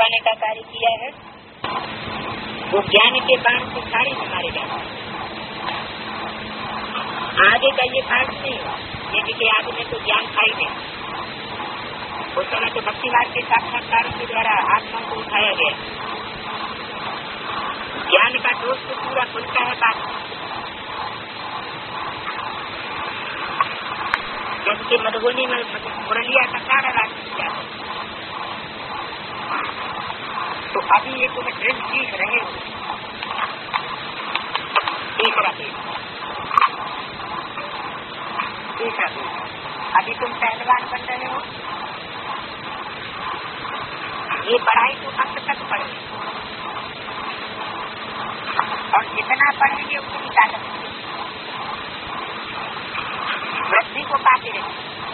बनाने का कार्य किया है, वो ज्ञान के बाण से सारे मारे गए। आगे का ये पाठ नहीं, ये कि आदमी को ज्ञान था ही नहीं। उस समय तो भक्ति मार्ग के साक्षात्कार के द्वारा आत्मा को उठाया गया। ज्ञान का दोष तो पूरा खुलता है बात, जबकि मधुबनी में मुरलिया का सारा राज्य किया है। तो अभी ये तुम्हें ड्रिल सीख रहे हो। तीसरा अभी तुम पहलवान बन रहे हो। ये पढ़ाई तो अंत तक पढ़े, और जितना पढ़ेंगे उतनी ताकत वृद्धि को पाते रहेंगे।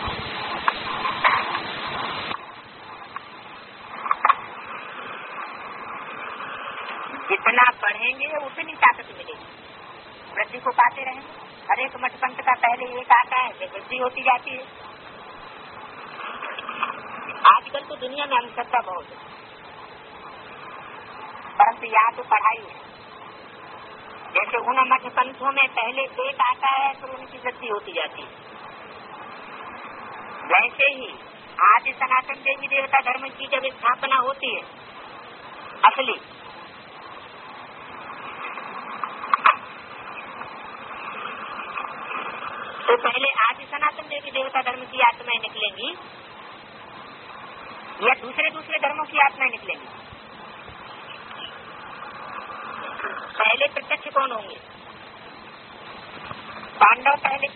जितना पढ़ेंगे उतनी ताकत मिलेगी, वृद्धि को पाते रहेंगे। हर एक मठ पंथ का पहले एक आता है, फिर वृद्धि होती जाती है। आजकल तो दुनिया में अंधश्रद्धा बहुत है, परंतु यहाँ तो पढ़ाई है। जैसे उन मठ पंथों में पहले एक आता है तो उनकी वृद्धि होती जाती है, वैसे ही आज सनातन देवी देवता धर्म की जब स्थापना होती है असली, तो पहले आज सनातन देवी देवता धर्म की आत्माएं निकलेंगी या दूसरे धर्मों की आत्माएं निकलेंगी? पहले प्रत्यक्ष कौन होंगे? पांडव पहले।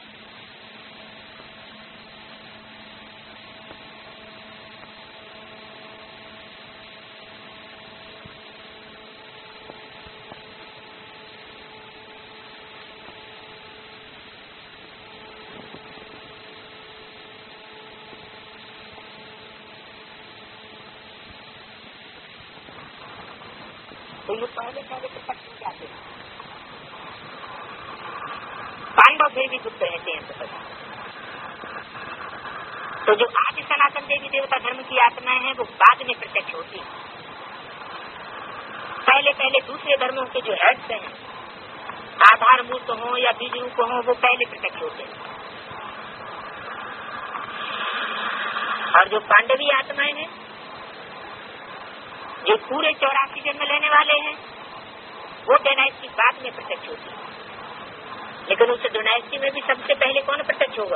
तो ये पहले प्रत्यक्ष क्या थे? पांडव फिर भी गुप्त रहते हैं तो। तो जो आज सनातन देवी देवता धर्म की आत्माएं हैं वो बाद में प्रत्यक्ष होती है। पहले दूसरे धर्मों के जो हेड्स हैं, आधार मूर्त हो या बीज रूप हो, वो पहले प्रत्यक्ष होते हैं। और जो पांडवी आत्माएं हैं, जो पूरे 84 जन्म लेने वाले हैं, वो डायनेस्टी बाद में प्रत्यक्ष होती है। लेकिन उस डायनेस्टी में भी सबसे पहले कौन प्रत्यक्ष होगा?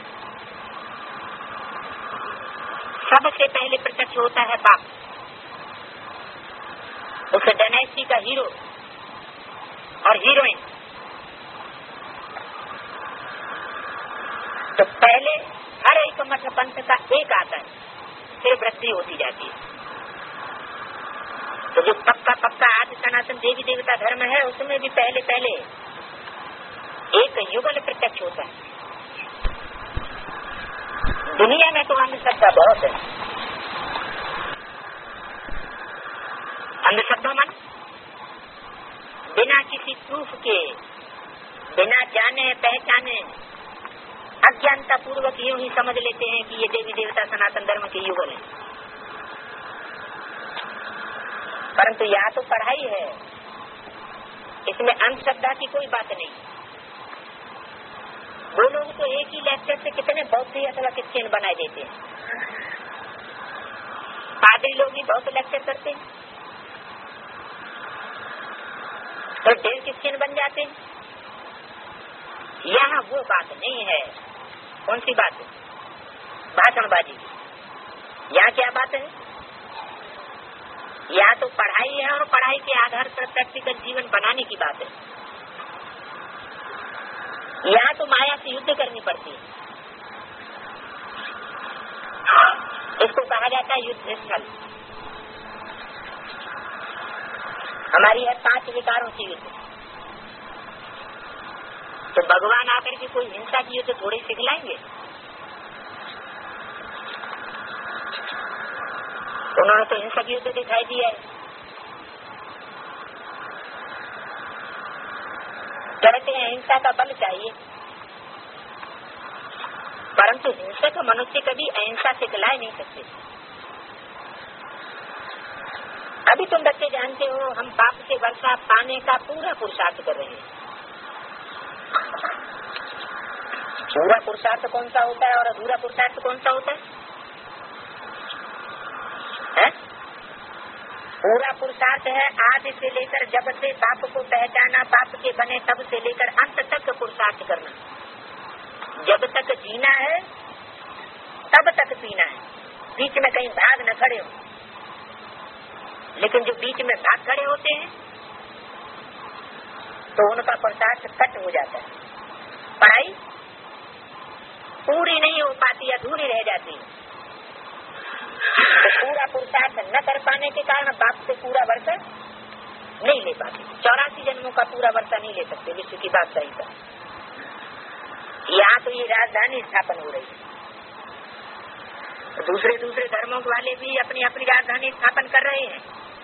सबसे पहले प्रत्यक्ष होता है बाप, उस डायनेस्टी का हीरो और हीरोइन। तो पहले हर एक मठ पंथ का एक आता है, फिर वृद्धि होती जाती है। तो जो पक्का आज सनातन देवी देवता धर्म है, उसमें भी पहले एक युगल प्रत्यक्ष होता है। दुनिया में तो अंधश्रद्धा बहुत है। अंधश्रद्धा मन बिना किसी प्रूफ के, बिना जाने पहचाने, अज्ञानता पूर्वक यूं ही समझ लेते हैं कि ये देवी देवता सनातन धर्म के युगल है। परंतु यहाँ तो पढ़ाई है, इसमें अंधश्रद्धा की कोई बात नहीं। वो लोग तो एक ही लेक्चर से कितने बौद्ध अथवा क्रिश्चियन बनाए देते हैं। पादरी लोग ही बहुत लेक्चर करते हैं तो 1.5 क्रिश्चियन बन जाते हैं। यहाँ वो बात नहीं है। कौन सी बात है? भाषणबाजी। यहाँ क्या बात है? या तो पढ़ाई है और पढ़ाई के आधार पर प्रैक्टिकल जीवन बनाने की बात है। यहाँ तो माया से युद्ध करनी पड़ती है। इसको कहा जाता है युद्ध स्थल। हमारी है 5 विकारों की युद्ध। तो भगवान आकर के कोई हिंसा की युद्ध थोड़ी सिखलाएंगे। उन्होंने तो हिंसा की युद्ध दिखाई दिया है। कहते हैं हिंसा का बल चाहिए, परंतु हिंसक मनुष्य कभी अहिंसा सिखला नहीं सकते। अभी तुम बच्चे जानते हो हम पाप से वर्षा पाने का पूरा पुरुषार्थ कर रहे हैं। पूरा पुरुषार्थ कौन सा होता है और अधूरा पुरुषार्थ कौन सा होता है? पूरा पुरुषार्थ है आदि से लेकर जब से पाप को पहचाना, पाप के बने तब से लेकर अंत तक पुरुषार्थ करना। जब तक जीना है तब तक पीना है, बीच में कहीं भाग न खड़े हो। लेकिन जो बीच में भाग खड़े होते हैं तो उनका पुरुषार्थ कट हो जाता है, पढ़ाई पूरी नहीं हो पाती, अधूरी रह जाती है। तो पूरा पुरुषार्थ न कर पाने के कारण बाप से पूरा वर्षा नहीं ले पाते। 84 जन्मों का पूरा वर्षा नहीं ले सकते, विश्व की बात सही है। यहाँ तो ये राजधानी स्थापन हो रही है, तो दूसरे दूसरे धर्मों वाले भी अपनी अपनी राजधानी स्थापन कर रहे हैं।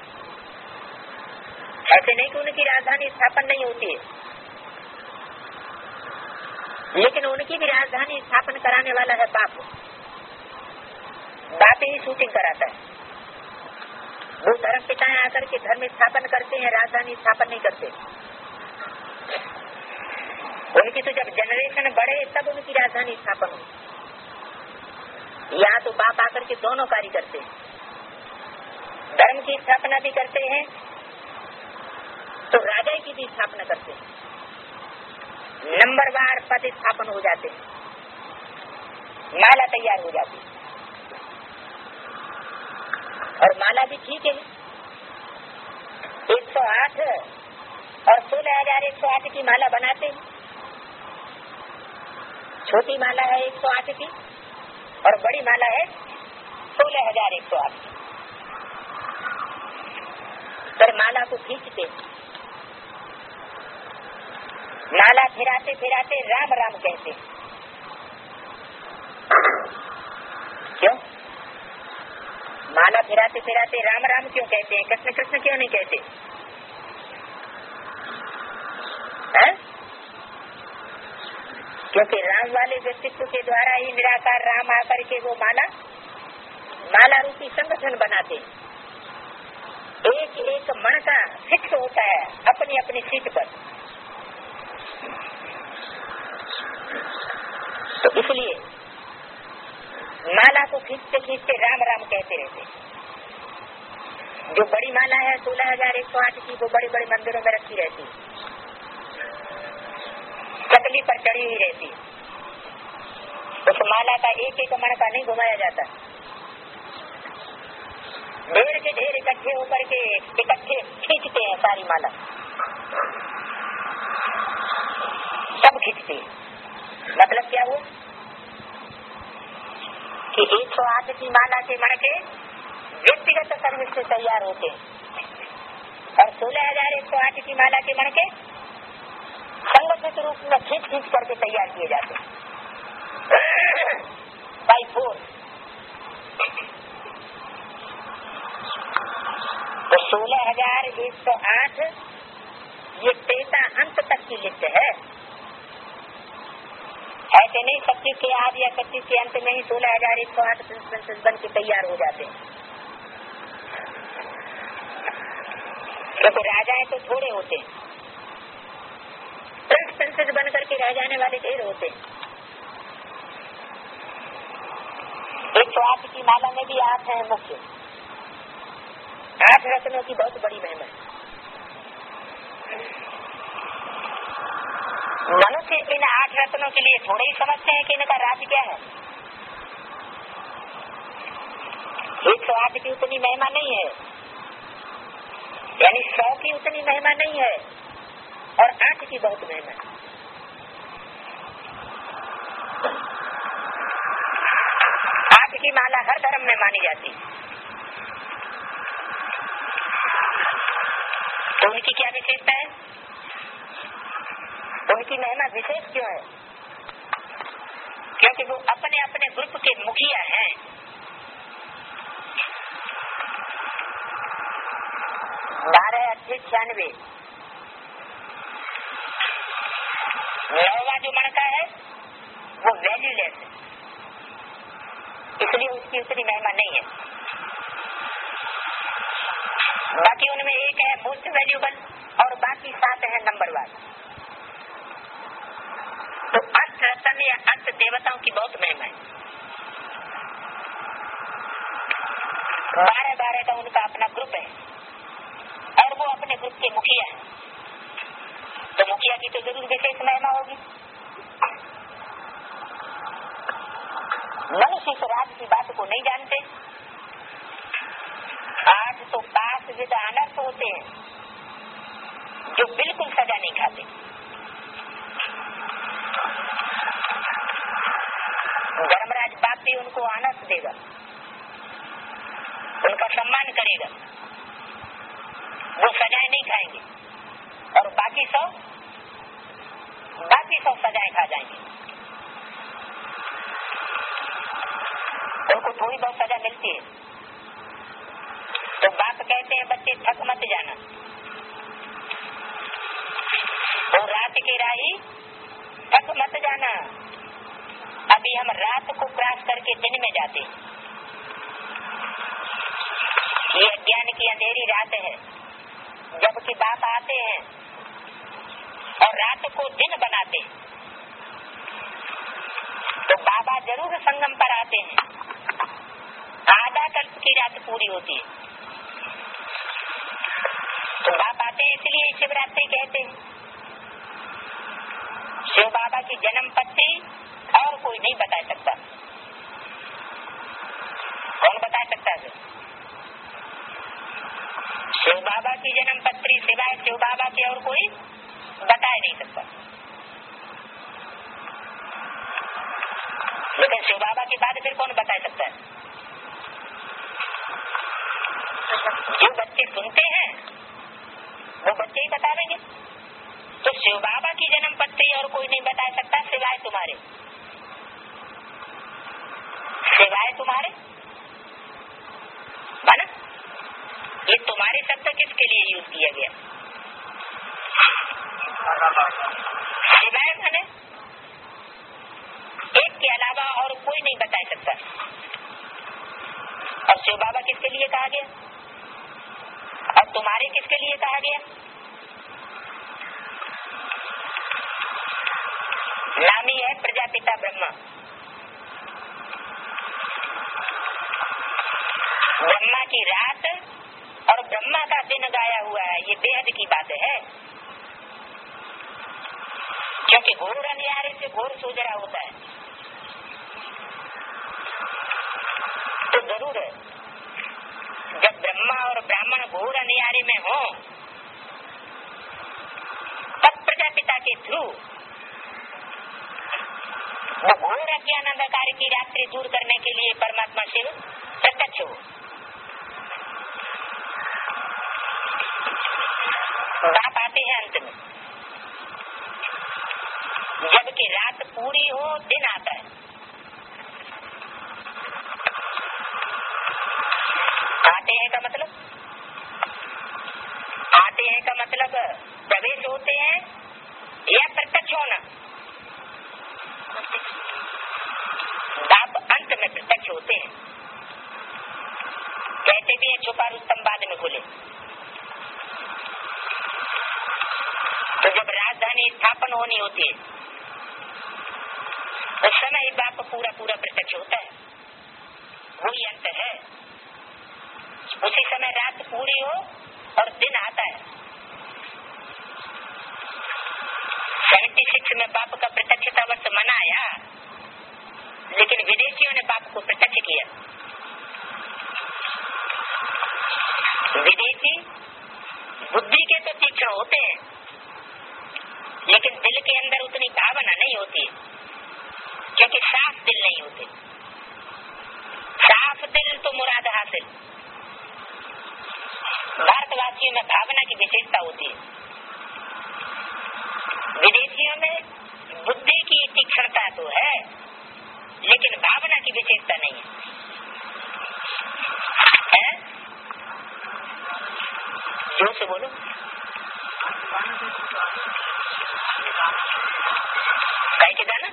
ऐसे नहीं कि उनकी राजधानी स्थापन नहीं होती है, लेकिन उनकी भी राजधानी स्थापन कराने वाला है बाप। बाप ही शूटिंग कराता है। वो धर्म पिताएं आकर के धर्म स्थापन करते हैं, राजधानी स्थापन नहीं करते। उनकी तो जब जनरेशन बढ़े तब उनकी राजधानी स्थापन हो। यहाँ तो बाप आकर के दोनों कार्य करते हैं, धर्म की स्थापना भी करते हैं तो राजा की भी स्थापना करते हैं। नंबरवार पद स्थापन हो जाते हैं, माला तैयार हो जाती है। और माला भी ठीक है, 108 और 16,108 की माला बनाते हैं। छोटी माला है 108 की और बड़ी माला है 16,108 की। फिर माला को खींचते, माला फिराते फिराते राम राम कहते। क्यों माला फिराते फिराते राम राम क्यों कहते हैं? कृष्ण कृष्ण क्यों नहीं कहते? है? क्योंकि राम वाले व्यक्तित्व के द्वारा ही निराकार राम आकर के वो माला रूपी संगठन बनाते। एक एक मन का फिक्स होता है अपनी अपनी सीट पर। तो इसलिए माला को खींचते खींचते राम राम कहते रहते। जो बड़ी माला है 16,108 की, वो बड़े बड़े मंदिरों में रखी रहती, कतली पर चढ़ी हुई रहती। उस माला का एक एक मण का नहीं घुमाया जाता, ढेर के ढेर इकट्ठे होकर के इकट्ठे खींचते हैं सारी माला, सब खींचते हैं। मतलब क्या हुआ कि 108 की माला के मण के व्यक्तिगत सर्विस से तैयार होते हैं और 16,108 की माला के मण के संगठित रूप में खींच खींच करके तैयार किए जाते हैं बाई फोर्स। तो 16,108 ये त्रेता अंत तक की लिस्ट है। ऐसे नहीं 25 के आदि या 25 के अंत में ही 16,108 प्रिंसेस बन के तैयार हो जाते हैं। क्योंकि राजाएं तो थोड़े होते हैं, प्रिंसेस बन करके रह जाने वाले ढेर होते हैं। 108 की माला में भी 8 है मुख्य, 8 रत्नों की बहुत बड़ी महिमा है। मनुष्य इन 8 रत्नों के लिए थोड़े ही समझते हैं कि इनका राज क्या है। 108 की उतनी महिमा नहीं है, यानी 100 की उतनी महिमा नहीं है और 8 की बहुत महिमा है। 8 की माला हर धर्म में मानी जाती है। तो उनकी क्या विशेषता है? उनकी महिमा विशेष क्यों है? क्योंकि वो अपने अपने ग्रुप के मुखिया हैं। बारह 96 नौवा जो मणका है वो वैल्यूलेस है, इसलिए उसकी उतनी महिमा नहीं है। बाकी उनमें एक है मोस्ट वैल्यूबल और बाकी 7 है नंबरवार। तो अर्थ रतन या अर्थ देवताओं की बहुत महिमा है। 12 का उनका अपना ग्रुप है और वो अपने ग्रुप के मुखिया है। तो मुखिया की तो जरूर विशेष महिमा होगी। मनुष्य इस राज की बात को नहीं जानते। आज तो पास विद अनर्थ होते हैं जो बिल्कुल सजा नहीं खाते। धर्मराज बाप भी उनको अनर्थ देगा, उनका सम्मान करेगा, वो सजाएं नहीं खाएंगे और बाकी सब सजाएं खा जाएंगे। उनको थोड़ी बहुत सजा मिलती है। तो बाप कहते हैं बच्चे थक मत जाना, तो रात की राही थक मत जाना। अभी हम रात को क्रॉस करके दिन में जाते हैं। ये अज्ञान की अंधेरी रात है, जबकि बाप आते हैं और रात को दिन बनाते हैं। तो बाबा जरूर संगम पर आते हैं। आधा कल्प की रात पूरी होती है। तो बाप आते हैं इसलिए शिवरात्रि कहते हैं। शिव बाबा की जन्म पत्ती और कोई नहीं बता सकता। कौन बता सकता है? शिव बाबा की जन्म पत्री सिवाय शिव बाबा के और कोई बता नहीं सकता। लेकिन शिव बाबा के बाद फिर कौन बता सकता है? जो बच्चे सुनते हैं वो बच्चे ही बता देंगे। तो शिव बाबा की जन्म पत्री और कोई नहीं बता सकता सिवाय तुम्हारे। सिवाय तुम्हारे माना ये तुम्हारे शब्द किसके लिए यूज किया गया? सिवाय माने एक के अलावा और कोई नहीं बता सकता। और शिव बाबा किसके लिए कहा गया और तुम्हारे किसके लिए कहा गया? नामी है प्रजापिता ब्रह्मा। ब्रह्मा की रात और ब्रह्मा का दिन गाया हुआ है। ये बेहद की बात है, क्योंकि घोर अंधियारे से घोर सुजरा होता है। तो जरूर है जब ब्रह्मा और ब्राह्मण घोर अंधियारे में हो तब प्रजापिता के थ्रू वो घोर अज्ञान अंधकार की रात्रि दूर करने के लिए परमात्मा शिव प्रत्यक्ष हो। बाप आते हैं अंत में, जबकि रात पूरी हो दिन आता है। आते हैं का मतलब प्रवेश होते हैं या प्रत्यक्ष होना। बाप अंत में प्रत्यक्ष होते हैं। कहते भी है छुपा रुस्तम बाद में खुले। तो जब राजधानी स्थापन होनी होती है उस समय बाप पूरा प्रत्यक्ष होता है। वही अंत है। उसी समय रात पूरी हो और दिन आता है। 76 में बाप का प्रत्यक्षता वर्ष मनाया, लेकिन विदेशियों ने बाप को प्रत्यक्ष किया। विदेशी बुद्धि के तो तीक्ष्ण होते हैं, लेकिन दिल के अंदर उतनी भावना नहीं होती, क्योंकि साफ दिल नहीं होते। साफ दिल तो मुराद हासिल। भारतवासियों में भावना की विशेषता होती है, विदेशियों में बुद्धि की तीक्ष्णता तो है, लेकिन भावना की विशेषता नहीं है। जोर से बोलो। कहीं के दाना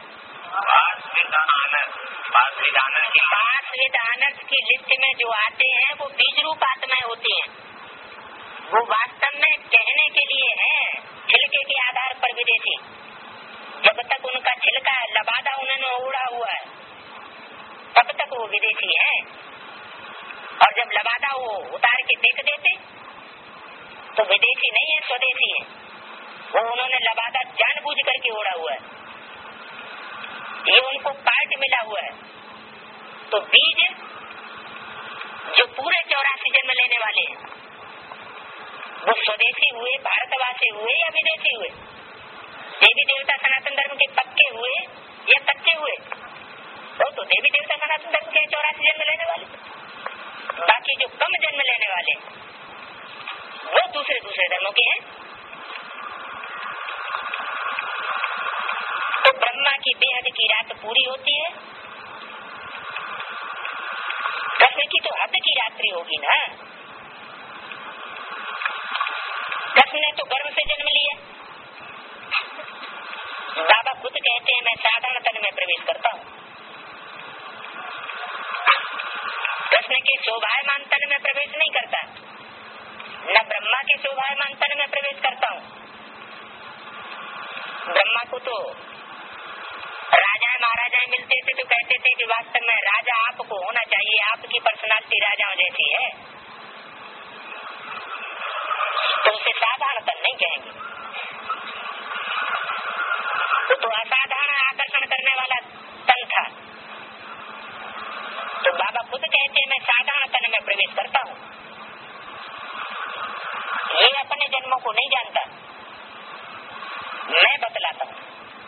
पास विद अनर्थ की लिस्ट में जो आते हैं वो बीज रूप आत्माएं होती हैं। वो वास्तव में कहने के लिए है, छिलके के आधार पर विदेशी। जब तक उनका छिलका लबादा उन्होंने उड़ा हुआ है तब तक वो विदेशी है, और जब लबादा वो उतार के फेंक देते तो विदेशी नहीं है, स्वदेशी है। वो उन्होंने लबादा जानबूझ करके ओढ़ा हुआ है, ये उनको पार्ट मिला हुआ है। तो बीज जो पूरे 84 जन्म लेने वाले हैं वो स्वदेशी हुए, भारतवासी हुए या विदेशी हुए? देवी देवता सनातन धर्म के पक्के हुए या कच्चे हुए? वो तो देवी देवता सनातन धर्म के 84 जन्म लेने वाले। बाकी जो कम जन्म लेने वाले वो दूसरे धर्मों के हैं। तो ब्रह्मा की बेहद की रात पूरी होती है, कृष्ण की तो हद की रात्रि होगी ना। कृष्ण ने तो गर्भ से जन्म लिया। बाबा खुद कहते हैं मैं साधारण तन में प्रवेश करता हूँ। कृष्ण के शोभायमान तन में प्रवेश नहीं करता, न ब्रह्मा के शोभायमान तन में प्रवेश करता हूँ। ब्रह्मा को तो राजा महाराजाएं मिलते थे तो कहते थे कि वास्तव में राजा आपको होना चाहिए, आपकी पर्सनालिटी राजाओं जैसी है, तो उसे साधारण तन नहीं कहेंगे। तो असाधारण आकर्षण करने वाला तन था। तो बाबा खुद कहते हैं मैं साधारण तन में प्रवेश करता हूँ। ये अपने जन्मों को नहीं जानता, मैं बतलाता हूँ।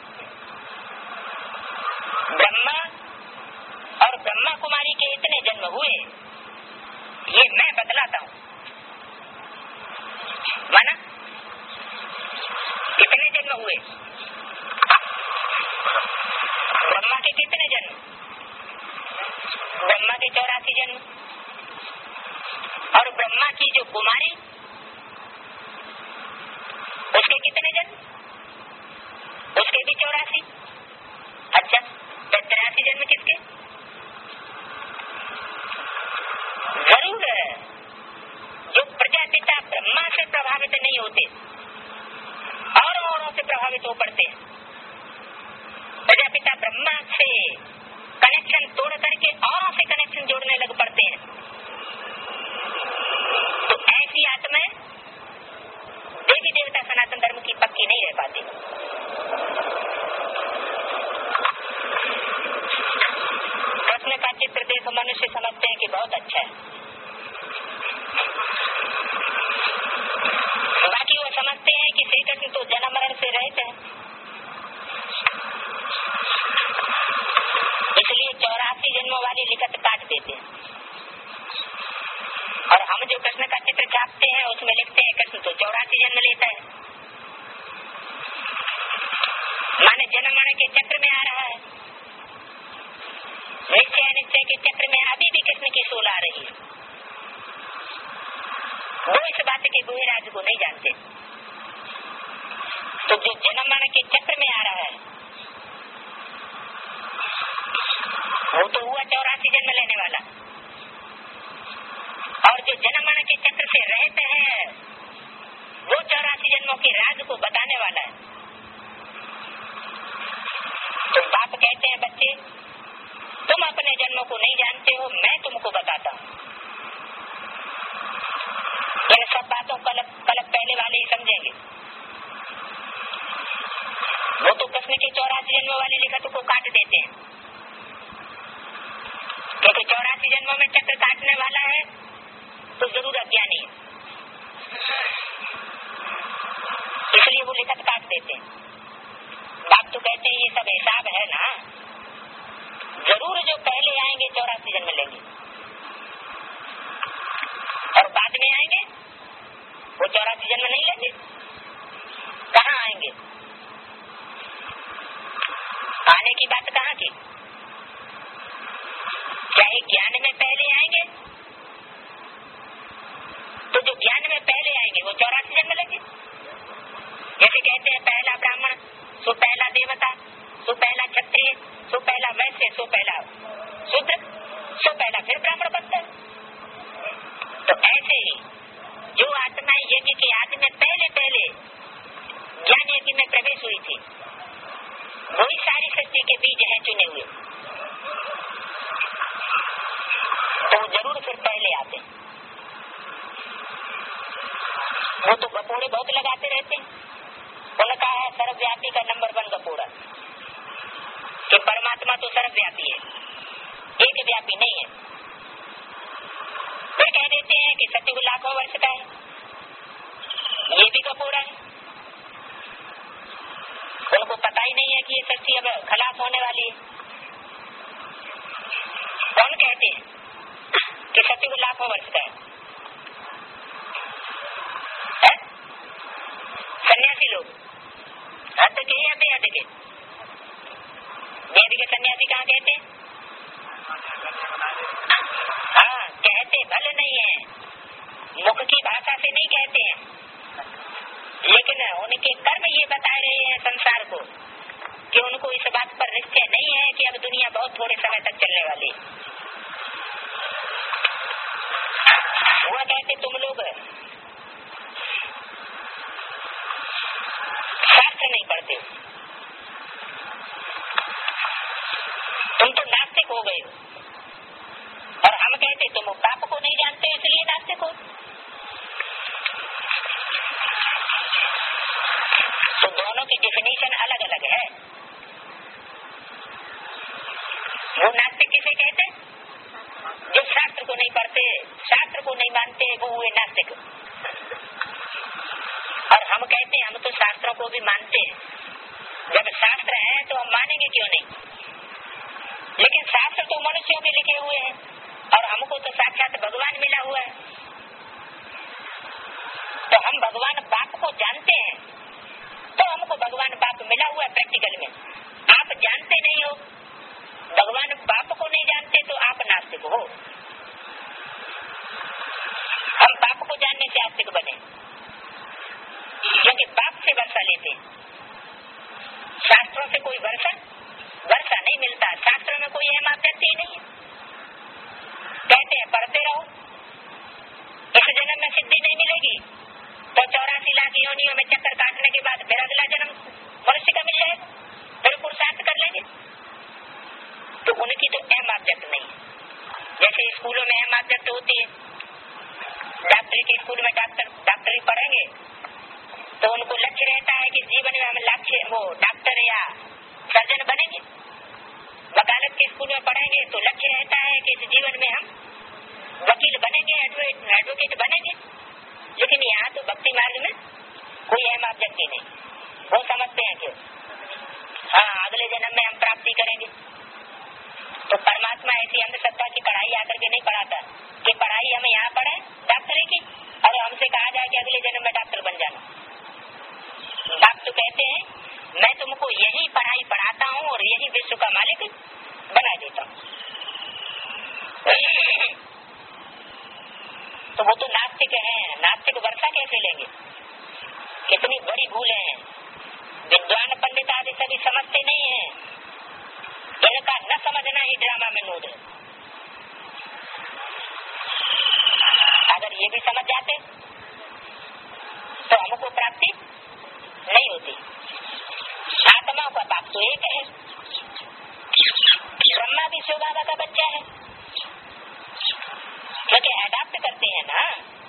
ब्रह्मा और ब्रह्मा कुमारी के इतने जन्म हुए ये मैं बतलाता हूँ। माना कितने जन्म हुए? ब्रह्मा के कितने जन्म? ब्रह्मा के 84 जन्म। और ब्रह्मा की जो कुमारी उसके कितने जन्म? उसके भी 84। अच्छा, 83 जन्म किसके? जरूर जो प्रजापिता ब्रह्मा से प्रभावित नहीं होते और औरों से प्रभावित हो पड़ते हैं। प्रजापिता ब्रह्मा से कनेक्शन तोड़ करके औरों से कनेक्शन जोड़ने लग पड़ते हैं। तो ऐसी आत्माएं देवी देवता सनातन धर्म की पक्की नहीं रह पाती। कृष्ण का चित्र देख मनुष्य समझते हैं कि बहुत अच्छा है, बाकी वो समझते हैं कि श्री कृष्ण तो जन्म मरण से रहित है, इसलिए 84 जन्मों वाली लिखत काट देते हैं। और हम जो कृष्ण का चित्र छापते हैं उसमें लिखते हैं कृष्ण तो 84 जन्म लेता है, माने जन्म मरण के चक्र में आ रहा है। निश्चय निश्चय के चक्र में अभी भी कृष्ण की सोल आ रही है। वो इस बात के गुहिराज को नहीं जानते। तो जो जन्म मरण के चक्र में आ रहा है वो तो हुआ 84 जन्म लेने वाला, और जो जन्म मरण के चक्र से रहते हैं वो 84 जन्मों के राज को बताने वाला है। तो बाप कहते हैं बच्चे तुम अपने जन्मों को नहीं जानते हो, मैं तुमको बताता हूँ। इन सब बातों कल पहले वाले ही समझेंगे। वो तो कृष्ण के 84 जन्मों वाली लिखत को काट देते हैं, क्योंकि 84 जन्मों में चक्र काटने वाला है तो जरूर अज्ञानी है, इसलिए वो लिखत काट देते हैं। बाप तो कहते हैं ये सब हिसाब है ना, जरूर जो पहले आएंगे 84 जन्म लेंगे और बाद में आएंगे वो 84 जन्म नहीं लेंगे। कहाँ आएंगे? आने की बात कहाँ की? चाहे ज्ञान में पहले आएंगे तो जो ज्ञान में पहले आएंगे वो 84 जन्म लेंगे। जैसे कहते हैं पहला ब्राह्मण, सो पहला देवता, सो पहला क्षत्रिय, सो पहला वैश्य, सो पहला शूद्र, सो पहला फिर ब्राह्मण बनता है। तो ऐसे ही जो आत्माएं ये वो जरूर फिर पहले आते। वो तो गपोड़े बहुत लगाते रहते। उन्होंने कहा है सर्वव्यापी का नंबर 1 गपोड़ा कि परमात्मा तो सर्वव्यापी है, एक व्यापी नहीं है। फिर कह देते हैं कि सत्युग लाखों वर्ष का है, ये भी गपोड़ा है। उनको पता ही नहीं है कि ये सृष्टि अब खलास होने वाली है। कौन कहते हैं कि सत्युग लाखों वर्ष का है? सन्यासी लोग, हद के या बेहद के? बेहद के सन्यासी कहाँ कहते हैं? हाँ, कहते भले नहीं है, मुख की भाषा से नहीं कहते हैं, लेकिन उनके कर्म ये बता रहे हैं संसार को कि उनको इस बात पर निश्चय नहीं है कि अब दुनिया बहुत थोड़े समय तक चलने वाली है। वो कहते तुम लोग शास्त्र नहीं पढ़ते, तुम तो नास्तिक हो गए। और हम कहते तुम पाप को नहीं जानते इसलिए नास्तिक हो। तो दोनों की डेफिनेशन अलग अलग है। वो नास्तिक किसे कहते? जो शास्त्र को नहीं पढ़ते, शास्त्र को नहीं मानते, वो हुए नास्तिक। और हम कहते हैं हम तो शास्त्रों को भी मानते हैं। जब शास्त्र है तो हम मानेंगे क्यों नहीं? लेकिन शास्त्र तो मनुष्यों के लिखे हुए हैं और हमको तो साक्षात भगवान मिला हुआ है। तो हम भगवान बाप को जानते हैं, तो हमको भगवान बाप मिला हुआ है प्रैक्टिकल में। आप जानते नहीं हो, भगवान बाप को नहीं जानते, तो आप नास्तिक हो। हम बाप को जानने से आस्तिक बने, क्योंकि बाप से वर्षा लेते हैं। शास्त्रों से कोई वर्षा नहीं मिलता। शास्त्रों में कोई अहम आद्यंत ही नहीं है। कहते हैं पढ़ते रहो, इस जन्म में सिद्धि नहीं मिलेगी तो 84 लाख योनियों में चक्कर काटने के बाद फिर अगला जन्म मनुष्य का मिल जाएगा, फिर पुरुषार्थ कर लेंगे। तो उनकी तो अहम आद्यंत नहीं है। जैसे स्कूलों में अहम आद्यंत होती है, डॉक्टरी के स्कूल में डॉक्टरी पढ़ेंगे तो उनको लक्ष्य रहता है कि जीवन में हम लक्ष्य वो डॉक्टर या सर्जन बनेंगे। वकालत के स्कूल में पढ़ेंगे तो लक्ष्य रहता है कि इस जीवन में हम वकील बनेंगे, एडवोकेट बनेंगे। लेकिन यहाँ तो भक्ति मार्ग में कोई अहम आद्यंत ही नहीं। वो समझते हैं कि हाँ अगले जन्म में हम प्राप्ति करेंगे। तो परमात्मा ऐसी अंधश्रद्धा की पढ़ाई आकर के नहीं पढ़ाता कि पढ़ाई हम यहाँ पढ़े डॉक्टरी की और हमसे कहा जाए कि अगले जन्म में डॉक्टर बन जाना। बाप तो कहते हैं मैं तुमको यही पढ़ाई पढ़ाता हूँ और यही विश्व का मालिक बना देता हूँ। तो वो तो नास्तिक है। नास्तिक वर्षा कैसे लेंगे? कितनी बड़ी भूलें हैं। विद्वान पंडित आदि सभी समझते नहीं है। इनका न समझना ही ड्रामा में नूड है। अगर ये भी समझ जाते तो हमको प्राप्ति नहीं होती। आत्मा का बाप तो एक है। ब्रह्मा भी शिव बाबा का बच्चा है, क्योंकि अडॉप्ट करते हैं ना।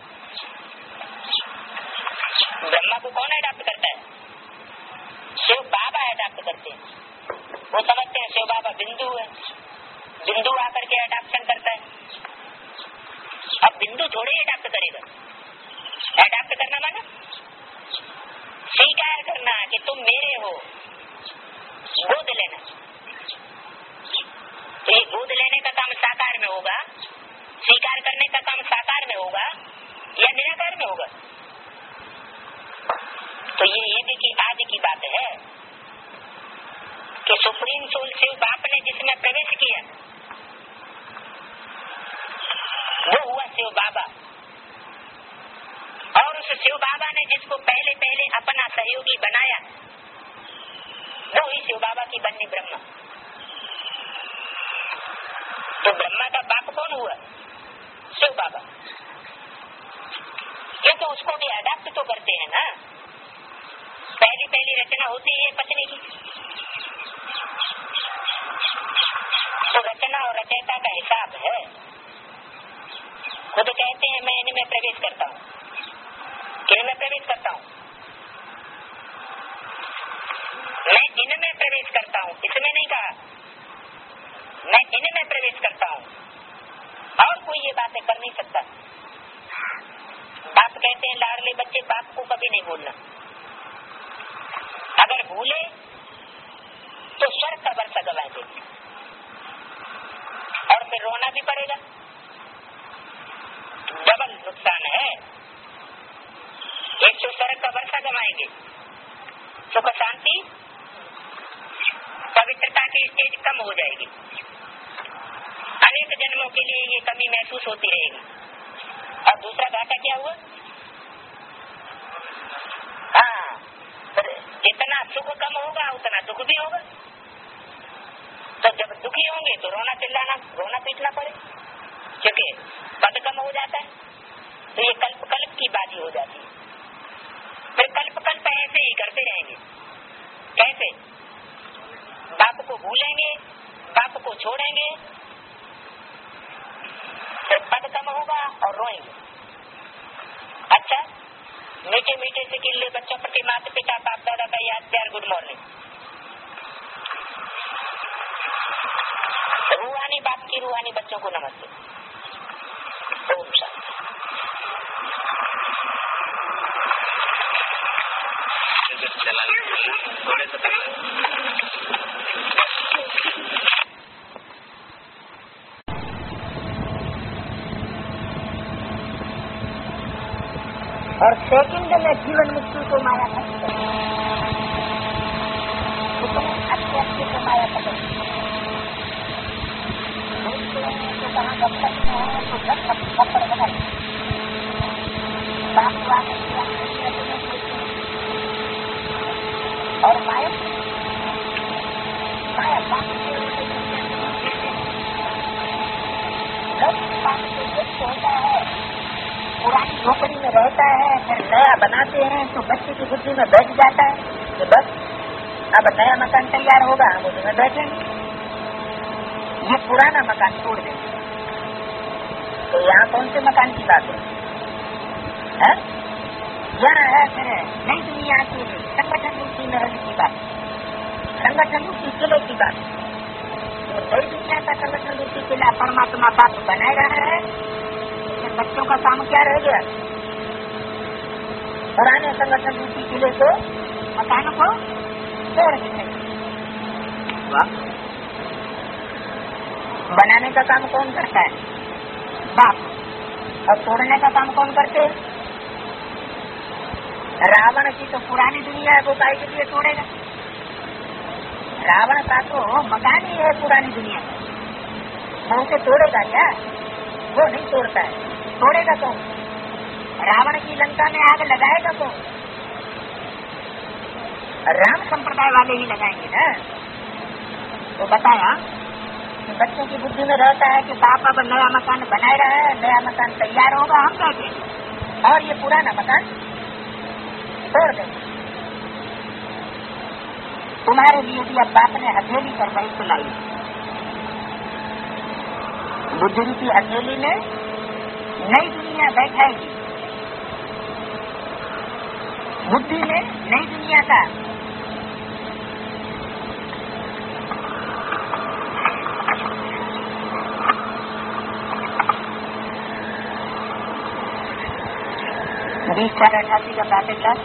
ब्रह्मा को कौन अडॉप्ट करता है? शिव बाबा अडॉप्ट करते हैं। वो समझते हैं शिव बाबा बिंदु है, बिंदु आकर के अडॉप्शन करता है। अब बिंदु थोड़े ही अडॉप्ट करेगा। अडॉप्ट करना माना स्वीकार करना कि तुम मेरे हो, गोद लेना। तो ये गोद लेने का काम साकार में होगा, स्वीकार करने का काम साकार में होगा या निराकार में होगा? तो ये आदि की बात है कि सुप्रीम सोल शिव बाप ने जिसमें प्रवेश किया वो हुआ शिव बाबा। और उस शिव बाबा ने जिसको पहले पहले अपना सहयोगी बनाया वो ही शिव बाबा की बन्नी ब्रह्मा। तो ब्रह्मा का बाप कौन हुआ? शिव बाबा। ये तो उसको भी अडॉप्ट तो करते हैं ना। पहली पहली रचना होती है पत्नी की, तो रचना और रचयिता का हिसाब है। में प्रवेश करता हूँ। किन में प्रवेश करता हूँ? मैं इनमें प्रवेश करता हूँ, इसमें नहीं कहा। मैं इनमें प्रवेश करता हूँ और कोई ये बातें कर नहीं सकता। बाप कहते हैं लाडले बच्चे बाप को कभी नहीं भूलना। अगर भूले तो स्वर्ग का वर्षा गवा देगी और फिर रोना भी पड़ेगा। डबल नुकसान है। एक तो स्वर्ग का वर्षा गवाएंगे, सुख शांति पवित्रता की स्टेज कम हो जाएगी, अनेक जन्मों के लिए ये कमी महसूस होती रहेगी। और दूसरा घाटा क्या हुआ? हाँ, जितना सुख कम होगा उतना दुख भी होगा। तो जब दुखी होंगे तो रोना चिल्लाना, रोना पीटना पड़े, क्योंकि पद कम हो जाता है। तो ये कल्प कल्प की बाजी हो जाती है। फिर कल्प कल्प ऐसे ही करते रहेंगे। कैसे? बाप को भूलेंगे, बाप को छोड़ेंगे, फिर पद कम होगा और रोएंगे। अच्छा, मीठे मीठे से किल्ले बच्चों प्रति माता पिता बाप दादा का याद प्यार गुड मॉर्निंग। रूहानी बाप की रूहानी बच्चों को नमस्ते। ओम शांति। और सेकंड में जीवन मुक्ति को माया करते हैं। अच्छे अच्छे को माया करते हैं। तो कहाँ दफ्तर में है तो दफ्तर बनाए और माया माया होता है। पुरानी झोपड़ी में रहता है, फिर नया बनाते हैं तो बच्चे की बुद्धि में बैठ जाता है कि बस अब नया मकान तैयार होगा, हम उसमें बैठेंगे। ये पुराना मकान छोड़ देंगे। तो यहाँ कौन से मकान की बात है? यहाँ है फिर नई दुनिया की संगठन रूपी रहने की बात, संगठन रूपी किले की बात। तो नई दुनिया का संगठन रूपी किला परमात्मा बाप बनाए रहा है। बच्चों का काम क्या रह गया? पुराने संगठन रूपी किले को, मकान को तोड़ देने। बनाने का काम कौन करता है? बाप। और तोड़ने का काम कौन करते हैं? रावण की तो पुरानी दुनिया है, वो काय के लिए तोड़ेगा? रावण का तो मकान ही है पुरानी दुनिया, वो उसे तोड़ेगा क्या? वो नहीं तोड़ता है। तोड़ेगा कौन? रावण की लंका में आग लगाएगा कौन? राम संप्रदाय वाले ही लगाएंगे ना। तो बताया कि बच्चों की बुद्धि में रहता है कि बाप अब नया मकान बनाए रहा है, नया मकान तैयार होगा, हम बैठे और ये पुराना मकान तोड़ देंगे। तुम्हारे लिए भी अब बाप ने हथेली पर वही चलाई, बुद्धि रूपी हथेली में नई दुनिया बैठाएगी। बुद्धि में नई दुनिया का बीस 88 का पैकेट क्लास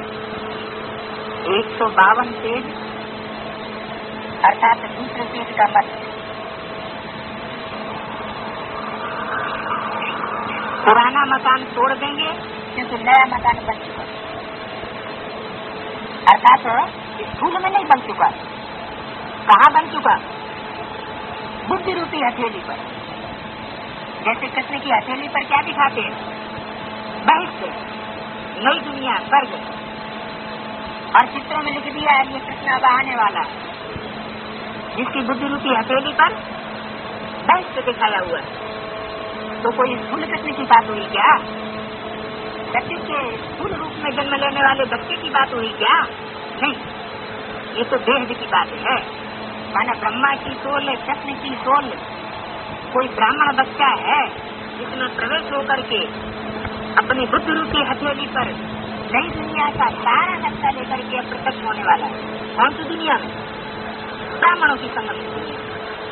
152 पेज, अर्थात दूसरे पेज का मत। पुराना मकान तोड़ देंगे क्योंकि नया मकान बन चुका, अर्थात स्थूल में नहीं बन चुका। कहाँ बन चुका? बुद्धि रूपी हथेली पर। जैसे कृष्ण की हथेली पर क्या दिखाते हैं? भविष्य, नई दुनिया, स्वर्ग। और चित्रों में लिख दिया है ये कृष्ण अब आने वाला, जिसकी बुद्धि रूपी हथेली पर भविष्य दिखाया हुआ है। तो कोई स्थूल कृष्ण की बात हुई क्या? सत्य के स्थूल रूप में जन्म लेने वाले बच्चे की बात हुई क्या? नहीं, ये तो देह की बात है। माना ब्रह्मा की सोल, कृष्ण की सोल, कोई ब्राह्मण बच्चा है जिसमें प्रवेश होकर के अपनी बुद्धि रूपी हथेली पर नई दुनिया का सारा नक्शा लेकर के प्रत्यक्ष होने वाला है। कौन सी दुनिया में? ब्राह्मणों की संगम दुनिया।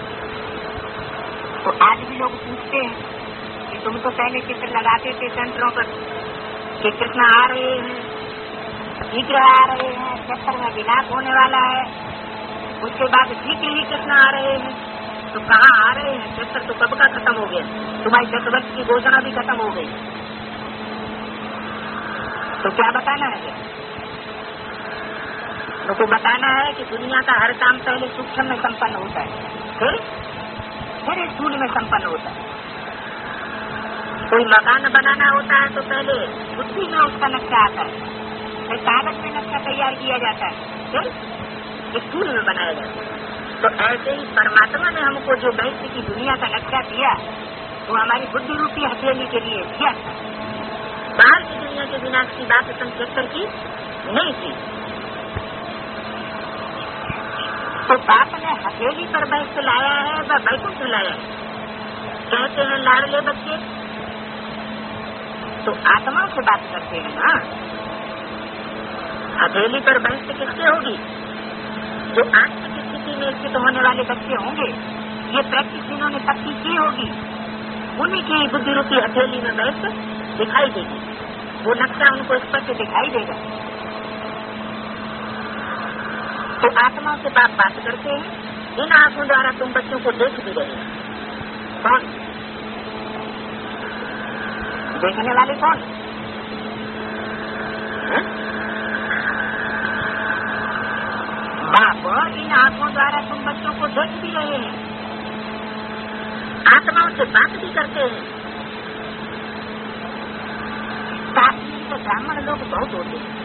तो आज भी लोग पूछते हैं कि तुम तो पहले चित्र लगाते थे सेंटरों पर कि कृष्ण आ रहे हैं, शीघ्र आ रहे हैं, चक्कर में विनाश होने वाला है, उसके बाद शीघ्र ही कृष्ण आ रहे हैं। तो कहाँ आ रहे हैं? चक्कर तो कब का खत्म हो गया, तुम्हारी 10 वर्ष की घोषणा भी खत्म हो गई। तो क्या बताना है? तो बताना है कि दुनिया का हर काम पहले सूक्ष्म में संपन्न होता है, फिर स्थूल में संपन्न होता है। कोई मकान बनाना होता है तो पहले बुद्धि में उसका नक्शा आता है, फिर कागज में नक्शा तैयार किया जाता है, फिर स्थूल में बनाया जाता है। तो ऐसे ही परमात्मा ने हमको जो भविष्य की दुनिया का नक्शा दिया वो हमारी बुद्धि रूपी हथेली के लिए दिया था। बाहर की दुनिया के विनाश की बात संचक्कर की नहीं थी। तो बाप ने हथेली पर बैठ लाया है व बैकुंठ लाया है। कहते हैं लाडले बच्चे तो आत्मा से बात करते हैं ना। हथेली पर बैठ किससे होगी? जो आत्मा की स्थिति में स्थित होने वाले बच्चे होंगे, ये प्रैक्टिस जिन्होंने पक्की की होगी, उन्हीं की बुद्धि रूपी हथेली में बैठ दिखाई देगी, वो नक्शा उनको स्पष्ट दिखाई देगा। तो आत्मा से बात करते हैं। इन आंखों द्वारा तुम बच्चों को देख भी रहे हैं। कौन देखने वाले? कौन? बाप इन आंखों द्वारा तुम बच्चों को देख भी रहे हैं, आत्माओं से बात भी करते हैं। तो ब्राह्मण लोग बहुत होते हैं,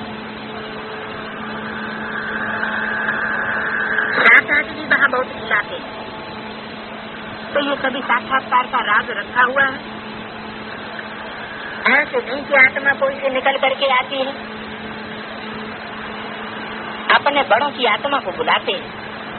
साथ भी वहाँ बहुत खिलाते हैं। तो ये सभी साक्षात्कार का राज रखा हुआ है। ऐसे नहीं कि आत्मा कोई से निकल करके आती है, अपने बड़ों की आत्मा को बुलाते हैं,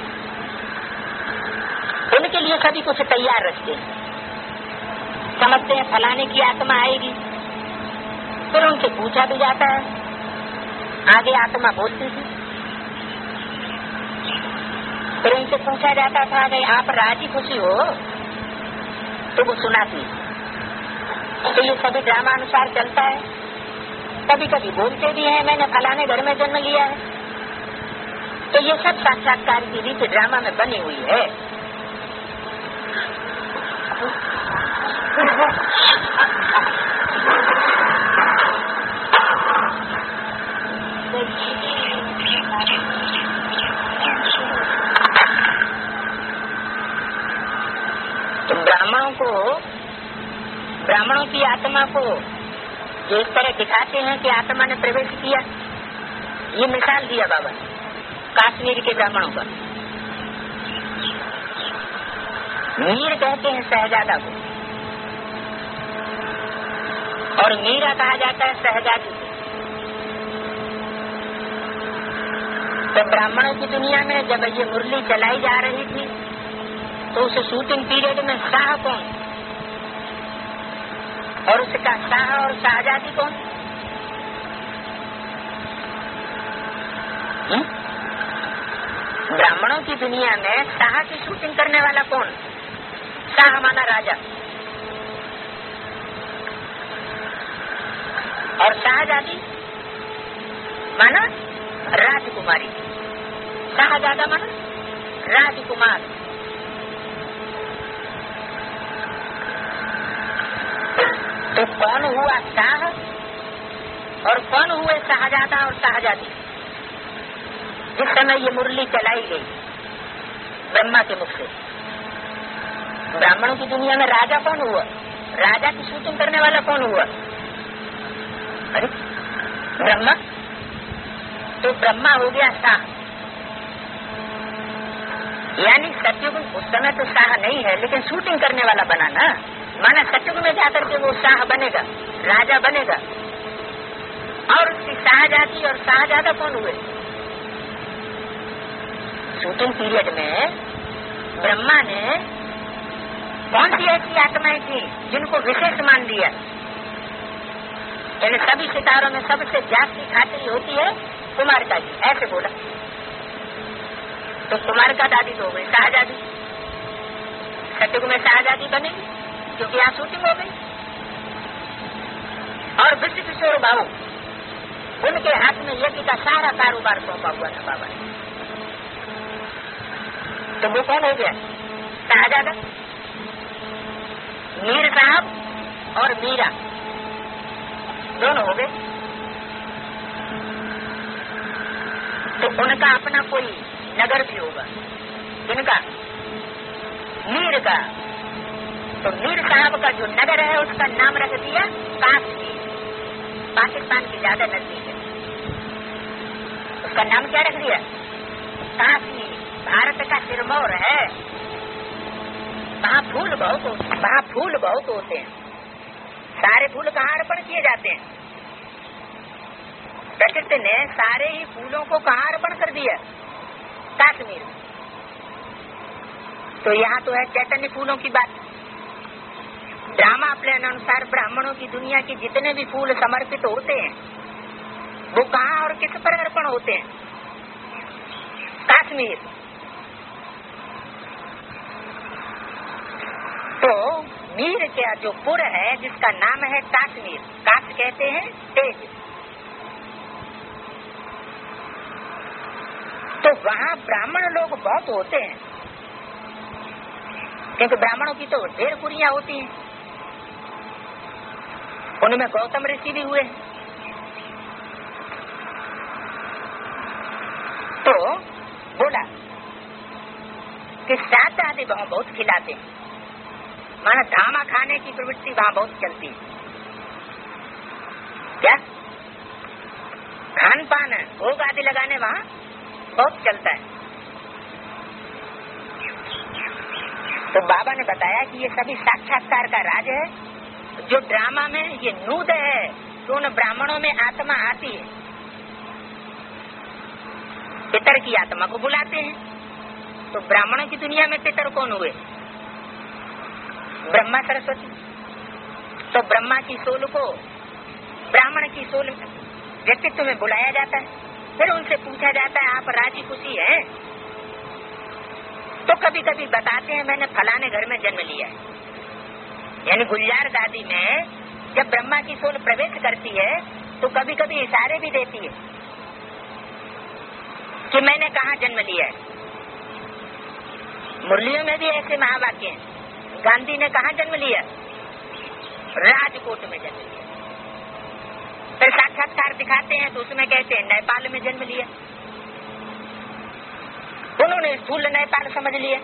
उनके लिए सभी कुछ तैयार रखते हैं। समझते हैं फलाने की आत्मा आएगी, फिर उनसे पूछा भी जाता है, आगे आत्मा बोलती थी, फिर उनसे पूछा जाता था कि आप राजी खुशी हो, तो वो सुनाती। तो ये सभी ड्रामा अनुसार चलता है। कभी कभी बोलते भी हैं मैंने फलाने घर में जन्म लिया है। तो ये सब साक्षात्कार की रीति ड्रामा में बनी हुई है। तो ब्राह्मणों की आत्मा को जिस तरह दिखाते हैं कि आत्मा ने प्रवेश किया, ये मिसाल दिया बाबा कश्मीर के ब्राह्मणों का। मीर कहते हैं शहजादा को, और मीरा कहा जाता है शहजादी को। तो ब्राह्मणों की दुनिया में जब ये मुरली चलाई जा रही थी तो उस शूटिंग पीरियड में शाह कौन और उसका शाह और शाहजादी कौन? ब्राह्मणों की दुनिया में शाह की शूटिंग करने वाला कौन? शाह माना राजा, और शाहजादी माना राजकुमारी। शाहजादा माना राजकुमार। तो कौन हुआ शाह और कौन हुए शाहजादा और शाहजादी? जिस समय ये मुरली चलाई गई ब्रह्मा के मुख से, ब्राह्मणों की दुनिया में राजा कौन हुआ? राजा की शूटिंग करने वाला कौन हुआ? अरे ब्रह्मा। तो ब्रह्मा हो गया शाह। यानी सतयुग उस समय तो शाह नहीं है, लेकिन शूटिंग करने वाला बना ना। माना सतयुग में जाकर के वो शाह बनेगा, राजा बनेगा। और उसकी शाहजादी और शाहजादा कौन हुए? शूटिंग पीरियड में ब्रह्मा ने कौन सी ऐसी आत्माएं थी जिनको विशेष मान दिया? यानी सभी सितारों में सबसे जास्ती खातिरी होती है कुमारिका की, ऐसे बोला। तो कुमारिका दादी तो हो गई शाहजादी, सतयुग में शाहजादी बनेगी क्योंकि यहाँ शूटिंग हो गई। और ब्रज किशोर बाबू, उनके हाथ में यज्ञ का सारा कारोबार सौंपा हुआ था बाबा ने। तो वो कौन हो गया? शाहजादा, मीर साहब और मीरा दोनों हो गए। तो उनका अपना कोई नगर भी होगा, इनका मीर का। तो मीर साहब का जो नगर है उसका नाम रख दिया काश्मीर, पाकिस्तान की ज्यादा नजदीक है। उसका नाम क्या रख दिया? काश्मीर। भारत का सिरमौर है, वहाँ फूल बहुत होते हैं। सारे फूल कहाँ अर्पण किए जाते हैं? प्रकृति ने सारे ही फूलों को कहाँ अर्पण कर दिया? काश्मीर। तो यहाँ तो है चैतन्य फूलों की बात। ड्रामा प्लान अनुसार ब्राह्मणों की दुनिया की जितने भी फूल समर्पित होते हैं वो कहाँ और किस पर अर्पण होते हैं? काश्मीर। तो मीर का जो पुर है जिसका नाम है काश्मीर, काश कहते हैं तेज, तो वहाँ ब्राह्मण लोग बहुत होते हैं क्योंकि ब्राह्मणों की तो ढेर कुरियां होती हैं। उनमें गौतम ऋषि भी हुए। तो बोला कि शादी वहाँ बहुत खिलाते हैं, माना धामा खाने की प्रवृत्ति वहाँ बहुत चलती है। क्या खान पान भोग आदि लगाने वहाँ बहुत चलता है। तो बाबा ने बताया कि ये सभी साक्षात्कार का राज है। जो ड्रामा में ये नूद है तो उन ब्राह्मणों में आत्मा आती है, पितर की आत्मा को बुलाते हैं। तो ब्राह्मणों की दुनिया में पितर कौन हुए? ब्रह्मा सरस्वती। तो ब्रह्मा की सोल को ब्राह्मण की सोल व्यक्तित्व में बुलाया जाता है। फिर उनसे पूछा जाता है आप राजी खुशी हैं? तो कभी कभी बताते हैं मैंने फलाने घर में जन्म लिया है। यानी गुलजार दादी में जब ब्रह्मा की सोल प्रवेश करती है तो कभी कभी इशारे भी देती है कि मैंने कहाँ जन्म लिया है। मुरलियों में भी ऐसे महावाक्य हैं। गांधी ने कहाँ जन्म लिया? राजकोट में जन्म लिया। फिर साक्षात्कार दिखाते हैं तो उसमें कहते हैं नेपाल में जन्म लिया। उन्होंने स्थूल नेपाल समझ लिया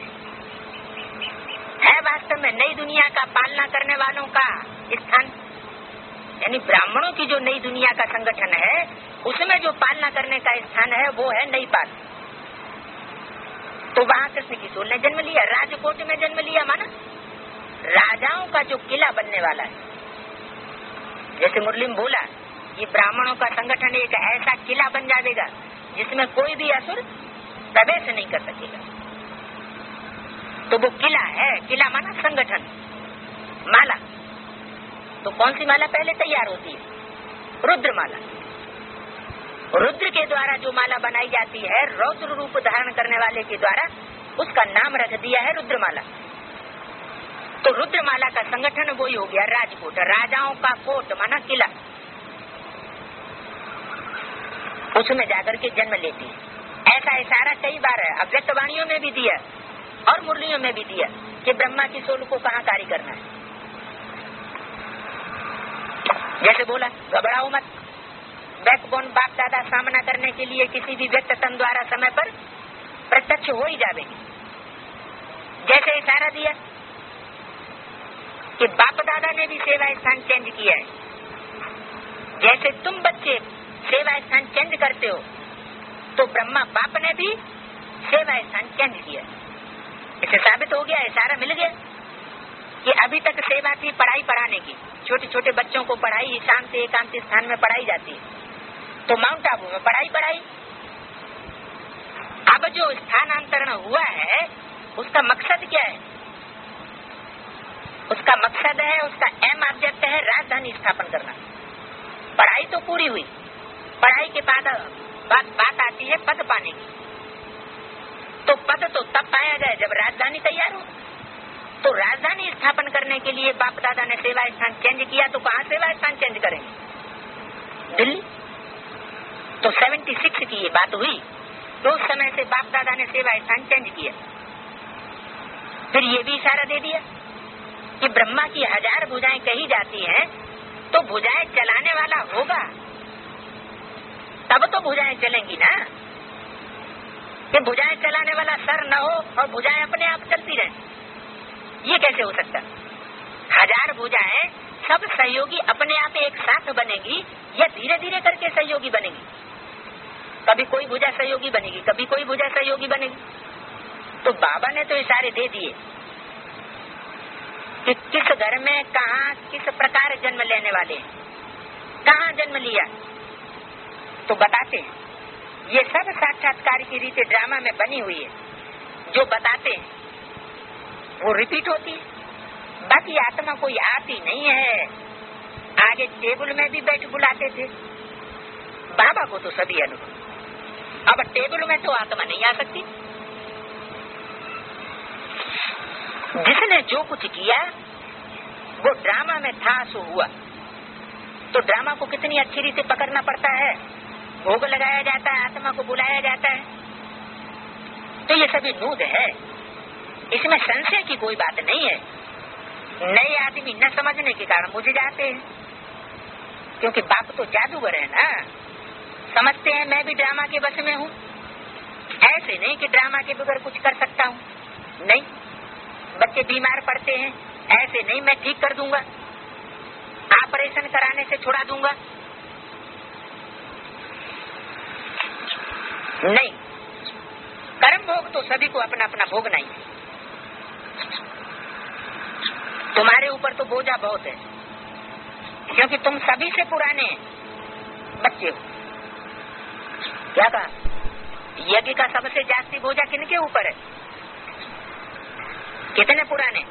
है वास्तव में नई दुनिया का पालना करने वालों का स्थान। यानी ब्राह्मणों की जो नई दुनिया का संगठन है उसमें जो पालना करने का स्थान है वो है नेपाल। तो वहाँ कृष्ण की सोल ने जन्म लिया, राजकोट में जन्म लिया, माना राजाओं का जो किला बनने वाला है। जैसे मुरली में बोला ये ब्राह्मणों का संगठन एक ऐसा किला बन जाएगा जिसमें कोई भी असुर प्रवेश नहीं कर सकेगा। तो वो किला है, किला माना संगठन। माला तो कौन सी माला पहले तैयार होती है? रुद्र माला। रुद्र के द्वारा जो माला बनाई जाती है रौद्र रूप धारण करने वाले के द्वारा, उसका नाम रख दिया है रुद्रमाला। तो रुद्रमाला का संगठन वही हो गया राजकोट, राजाओं का कोट माना किला। उसमें जाकर के जन्म लेती है। ऐसा इशारा कई बार है, अव्यक्त वाणियों में भी दिया और मुरलियों में भी दिया कि ब्रह्मा की सोल को कहाँ कार्य करना है। जैसे बोला घबराओ मत, बैकबोन बाप दादा सामना करने के लिए किसी भी व्यक्त तन द्वारा समय पर प्रत्यक्ष हो ही जाएगी। जैसे इशारा दिया कि बाप दादा ने भी सेवा स्थान चेंज किया है, जैसे तुम बच्चे सेवा स्थान चेंज करते हो तो ब्रह्मा बाप ने भी सेवा स्थान चेंज किया। इसे साबित हो गया, इशारा मिल गया कि अभी तक सेवा थी पढ़ाई पढ़ाने की, छोटे छोटे बच्चों को पढ़ाई शांत एकांत स्थान में पढ़ाई जाती है, तो माउंट आबू में पढ़ाई। अब जो स्थानांतरण हुआ है उसका मकसद क्या है? उसका मकसद है, उसका एम ऑब्जेक्ट है राजधानी स्थापन करना। पूरी हुई। पढ़ाई के बाद बात आती है पद पाने की। तो पद तो तब पाया जाए जब राजधानी तैयार हो। तो राजधानी स्थापन करने के लिए बाप दादा ने सेवा स्थान चेंज किया, तो कहाँ सेवा स्थान चेंज करेंगे? दिल्ली। तो 76 की ये बात हुई, तो उस समय से बाप दादा ने सेवा स्थान चेंज किया। फिर ये भी इशारा दे दिया कि ब्रह्मा की 1000 भुजाएं कही जाती हैं, तो भुजाएं चलाने वाला होगा तब तो भुजाएं चलेंगी ना। कि भुजाएं चलाने वाला सर न हो और भुजाएं अपने आप चलती रहें, ये कैसे हो सकता? 1000 भुजाएं सब सहयोगी अपने आप एक साथ बनेगी या धीरे धीरे करके सहयोगी बनेगी? कभी कोई भुजा सहयोगी बनेगी, कभी कोई भुजा सहयोगी बनेगी। तो बाबा ने तो इशारे दे दिए कि किस घर में कहाँ किस प्रकार जन्म लेने वाले हैं, कहाँ जन्म लिया, तो बताते हैं। ये सब साक्षात्कार की रीति ड्रामा में बनी हुई है। जो बताते हैं वो रिपीट होती है, बाकी आत्मा कोई आती नहीं है। आगे टेबल में भी बैठ बुलाते थे बाबा को, तो सभी अनुभव। अब टेबल में तो आत्मा नहीं आ सकती। जिसने जो कुछ किया वो ड्रामा में था सो हुआ। तो ड्रामा को कितनी अच्छी रीति पकड़ना पड़ता है। भोग लगाया जाता है, आत्मा को बुलाया जाता है। तो ये सभी नूद है, इसमें संशय की कोई बात नहीं है। नए आदमी न समझने के कारण मुझे जाते हैं, क्योंकि बाप तो जादूगर है ना। समझते हैं मैं भी ड्रामा के बस में हूँ। ऐसे नहीं कि ड्रामा के बगैर कुछ कर सकता हूँ, नहीं। बच्चे बीमार पड़ते हैं, ऐसे नहीं मैं ठीक कर दूंगा, ऑपरेशन कराने से छुड़ा दूंगा, नहीं। कर्म भोग तो सभी को अपना अपना भोगना ही है। तुम्हारे ऊपर तो बोझा बहुत है, क्योंकि तुम सभी से पुराने बच्चे हो। क्या कहा? यज्ञ का सबसे जास्ती बोझा किनके ऊपर है? कितने पुराने?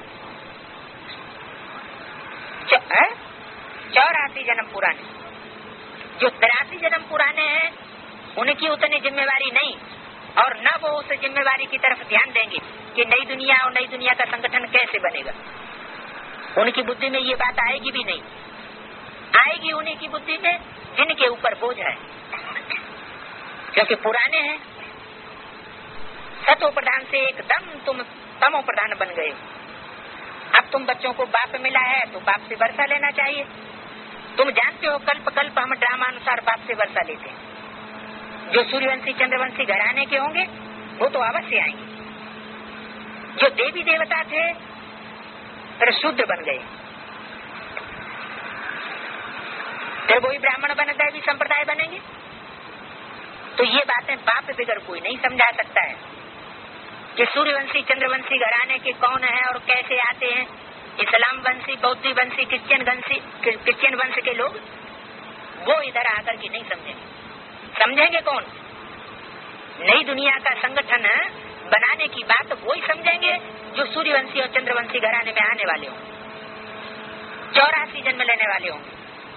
84 जन्म पुराने। जो 83 जन्म पुराने हैं उनकी उतनी जिम्मेवारी नहीं, और न वो उस जिम्मेवारी की तरफ ध्यान देंगे कि नई दुनिया और नई दुनिया का संगठन कैसे बनेगा। उनकी बुद्धि में ये बात आएगी भी नहीं। आएगी उन्हीं की बुद्धि में जिनके ऊपर बोझ है, क्योंकि पुराने हैं। सतो प्रधान से एकदम तुम तमो प्रधान बन गए। अब तुम बच्चों को बाप मिला है तो बाप से वर्षा लेना चाहिए। तुम जानते हो कल्प कल्प हम ड्रामानुसार बाप से वर्षा लेते हैं। जो सूर्यवंशी चंद्रवंशी घराने के होंगे वो तो अवश्य आएंगे। जो देवी देवता थे फिर शूद्र बन गए, फिर वही ब्राह्मण बन दैवी संप्रदाय बनेंगे। तो ये बातें बाप बगैर कोई नहीं समझा सकता है कि सूर्यवंशी चंद्रवंशी घराने के कौन है और कैसे आते हैं। इस्लाम वंशी, बौद्ध वंशी, क्रिश्चियन वंश के लोग वो इधर आकर के नहीं समझेंगे। समझेंगे कौन? नई दुनिया का संगठन बनाने की बात वो ही समझेंगे जो सूर्यवंशी और चंद्रवंशी घराने में आने वाले हों, 84 जन्म लेने वाले होंगे।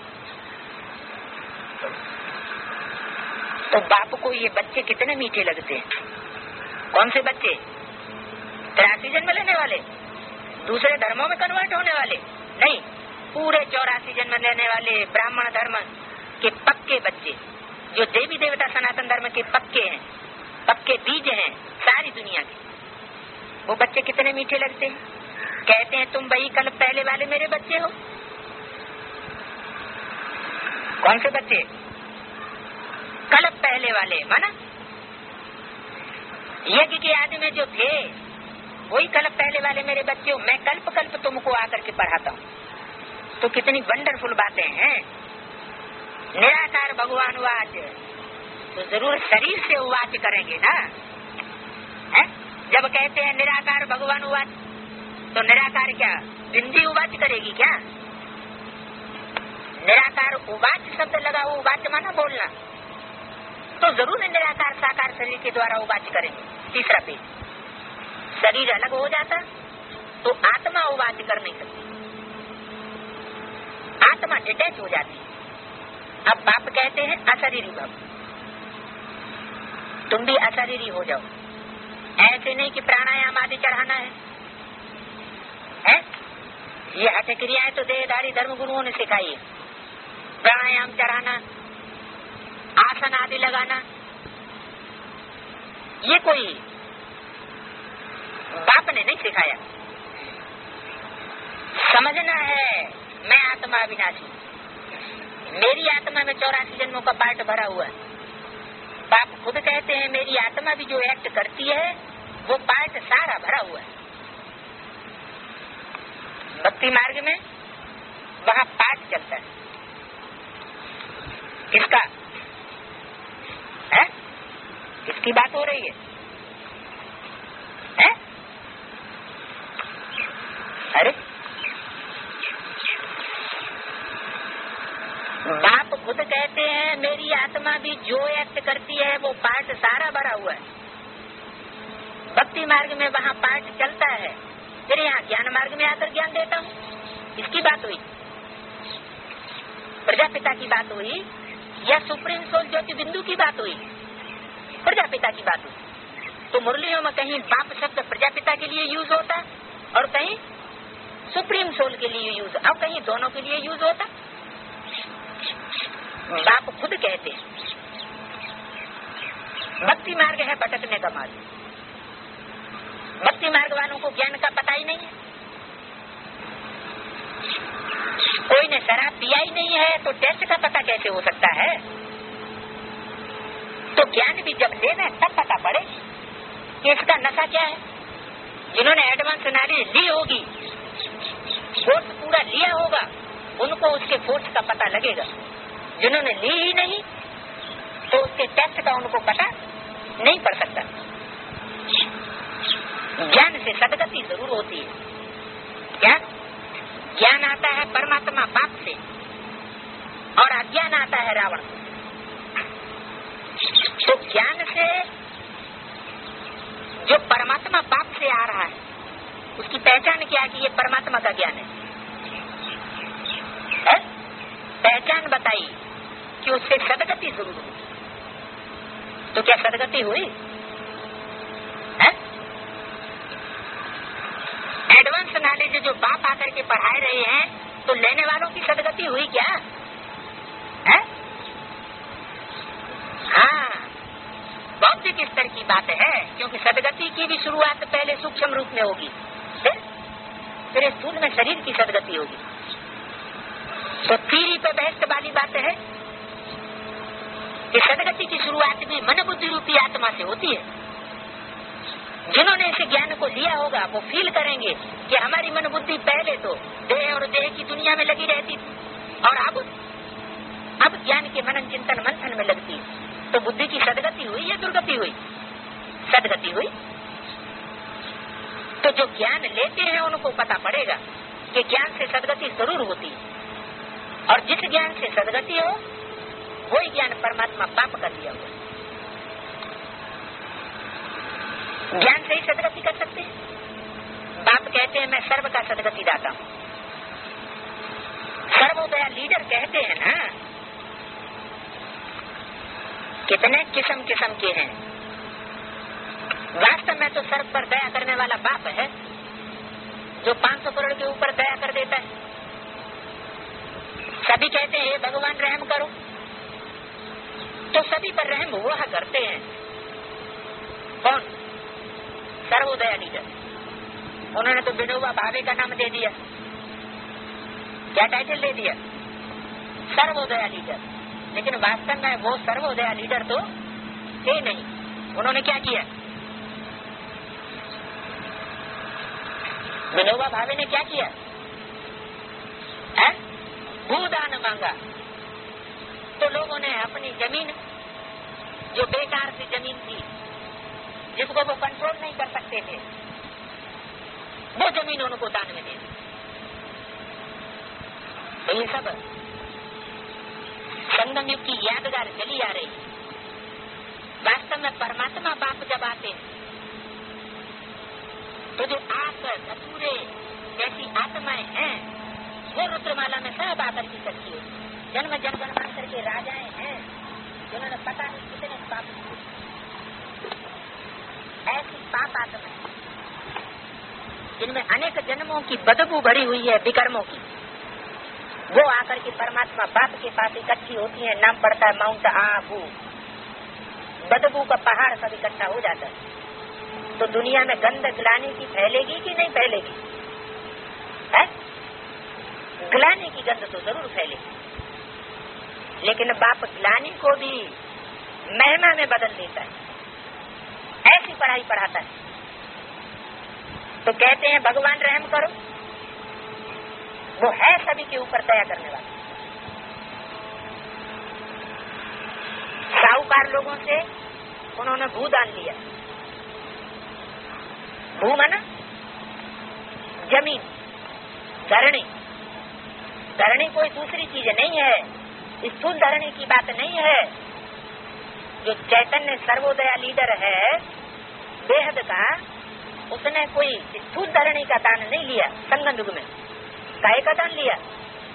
तो बाप को ये बच्चे कितने मीठे लगते हैं। कौन से बच्चे? 83 जन्म लेने वाले, दूसरे धर्मों में कन्वर्ट होने वाले नहीं, पूरे 84 जन्म लेने वाले ब्राह्मण धर्म के पक्के बच्चे, जो देवी देवता सनातन धर्म के पक्के हैं, पक्के बीज हैं सारी दुनिया के। वो बच्चे कितने मीठे लगते हैं। कहते हैं तुम वही कल पहले वाले मेरे बच्चे हो। कौन से बच्चे? कल पहले वाले, माना यज्ञ के आदि में जो थे वही कल पहले वाले मेरे बच्चे हो। मैं कल्प कल्प तुमको आकर के पढ़ाता हूँ। तो कितनी वंडरफुल बातें हैं। निराकार भगवान वाच, तो जरूर शरीर से उवाच करेंगे ना। है? जब कहते हैं निराकार भगवान उवाच, तो निराकार क्या बिंदी उवाच करेगी क्या? निराकार उवाच शब्द लगा, उवाच माना बोलना, तो जरूर निराकार साकार शरीर के द्वारा उवाच करेंगे। तीसरा पेज, शरीर अलग हो जाता तो आत्मा उवाच कर नहीं सकती, आत्मा डिटैच हो जाती। अब बाप कहते हैं अशरीरी भव, तुम भी अशरीरी हो जाओ। ऐसे नहीं कि प्राणायाम आदि चढ़ाना है? ये हठ क्रियाएं तो देहधारी धर्म गुरुओं ने सिखाई है। प्राणायाम चढ़ाना, आसन आदि लगाना, ये कोई बाप ने नहीं सिखाया। समझना है मैं आत्मा अविनाशी, मेरी आत्मा में 84 जन्मों का पार्ट भरा हुआ है। बाप खुद कहते हैं मेरी आत्मा भी जो एक्ट करती है वो पार्ट सारा भरा हुआ है। भक्ति मार्ग में वहाँ पार्ट चलता है। किसका है? किसकी बात हो रही है? अरे बाप खुद कहते हैं मेरी आत्मा भी जो एक्ट करती है वो पार्ट सारा भरा हुआ है। भक्ति मार्ग में वहाँ पार्ट चलता है, फिर यहाँ ज्ञान मार्ग में आकर ज्ञान देता हूँ। इसकी बात हुई, प्रजापिता की बात हुई या सुप्रीम सोल ज्योति बिंदु की बात हुई? प्रजापिता की बात हुई। तो मुरलियों में कहीं बाप शब्द प्रजापिता के लिए यूज होता और कहीं सुप्रीम सोल के लिए यूज, और कहीं दोनों के लिए यूज होता। बाप खुद कहते हैं भक्ति मार्ग है भटकने का मार्ग। भक्ति मार्ग वालों को ज्ञान का पता ही नहीं है। कोई ने शराब पिया ही नहीं है तो टेस्ट का पता कैसे हो सकता है? तो ज्ञान भी जब लेना है तब पता पड़े कि इसका नशा क्या है। जिन्होंने एडवांस नॉलेज ली होगी, कोर्स पूरा लिया होगा, उनको उसके फोर्स का पता लगेगा। जिन्होंने ली ही नहीं तो उसके टेस्ट का उनको पता नहीं पड़ सकता। ज्ञान से सदगति जरूर होती है। क्या ज्ञान आता है परमात्मा बाप से और अज्ञान आता है रावण से। तो ज्ञान से जो परमात्मा बाप से आ रहा है उसकी पहचान क्या है कि ये परमात्मा का ज्ञान है? पहचान बताई कि उससे सदगति जरूर हुई। तो क्या सदगति हुई? एडवांस नॉलेज जो बाप आकर के पढ़ा रहे हैं तो लेने वालों की सदगति हुई क्या? हाँ, बौद्धिक स्तर की बात है, क्योंकि सदगति की भी शुरुआत पहले सूक्ष्म रूप में होगी, फिर स्थूल में शरीर की सदगति होगी। तो थीरी पे बहस वाली बात है कि सदगति की शुरुआत भी मन बुद्धि रूपी आत्मा से होती है। जिन्होंने इस ज्ञान को लिया होगा वो फील करेंगे कि हमारी मन बुद्धि पहले तो देह और देह की दुनिया में लगी रहती थी और अब ज्ञान के मनन चिंतन मंथन में लगती है। तो बुद्धि की सदगति हुई या दुर्गति हुई? सदगति हुई। तो जो ज्ञान लेते हैं उनको पता पड़ेगा कि ज्ञान से सदगति जरूर होती है, और जिस ज्ञान से सदगति हो वही ज्ञान परमात्मा पाप कर दिया हुआ। ज्ञान से ही सदगति कर सकते हैं। बाप कहते हैं मैं सर्व का सदगति दाता हूँ। सर्वोदया लीडर कहते हैं ना, कितने किस्म किस्म के हैं। वास्तव में तो सर्व पर दया करने वाला बाप है जो 500 करोड़ के ऊपर दया कर देता है। सभी कहते हैं हे भगवान रहम करो, तो सभी पर रहम वह करते हैं। कौन? सर्वोदया लीडर। उन्होंने तो विनोबा भावे का नाम दे दिया। क्या टाइटल दे दिया? सर्वोदया लीडर। लेकिन वास्तव में वो सर्वोदया लीडर तो थे नहीं। उन्होंने क्या किया? विनोबा भावे ने क्या किया? भूदान मांगा। तो लोगों ने अपनी जमीन, जो बेकार सी जमीन थी जिसको वो कंट्रोल नहीं कर सकते थे, वो जमीन उनको दान में दे दी। तो ये सब संगम युग की यादगार चली आ रही। वास्तव में परमात्मा बाप जब आते हैं तो जो आप धतूरे जैसी आत्माएं हैं वो रुद्रमाला में सब आकर की इकट्ठी होती, जन्म जन्मांतर के राजाएं हैं जिन्होंने पता नहीं कितने पाप किए, ऐसी पाप आत्मा जिनमें अनेक जन्मों की बदबू भरी हुई है विकर्मों की, वो आकर के परमात्मा बाप के पास इकट्ठी होती है। नाम पड़ता है माउंट आबू। बदबू का पहाड़ सब इकट्ठा हो जाता है। तो दुनिया में गंध ग्लानि की फैलेगी कि नहीं फैलेगी? है? ग्लानि की गंध तो जरूर फैलेगी, लेकिन बाप ग्लानि को भी महिमा में बदल देता है। ऐसी पढ़ाई पढ़ाता है। तो कहते हैं भगवान रहम करो, वो है सभी के ऊपर दया करने वाला। साहूकार लोगों से उन्होंने भूदान लिया। भू माना जमीन, धरणी। धरणी कोई दूसरी चीज नहीं है, स्थूल धरणी की बात नहीं है। जो चैतन्य सर्वोदया लीडर है बेहद का, उसने कोई स्थूल धरणी का दान नहीं लिया। संगम युग में काहे का दान लिया?